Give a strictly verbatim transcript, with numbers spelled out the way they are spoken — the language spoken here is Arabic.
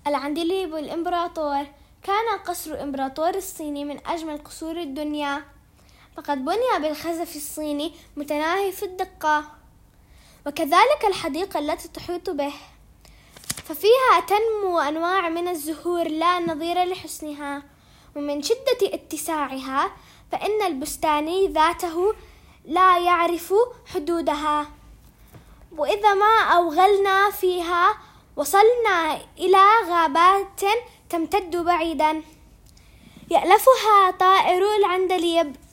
العندليب الإمبراطور. كان قصر الإمبراطور الصيني من أجمل قصور الدنيا، فقد بني بالخزف الصيني متناهي في الدقة، وكذلك الحديقة التي تحيط به، ففيها تنمو أنواع من الزهور لا نظير لحسنها. ومن شدة اتساعها فإن البستاني ذاته لا يعرف حدودها، وإذا ما أوغلنا فيها وصلنا إلى غابات تمتد بعيدا يألفها طائر العندليب.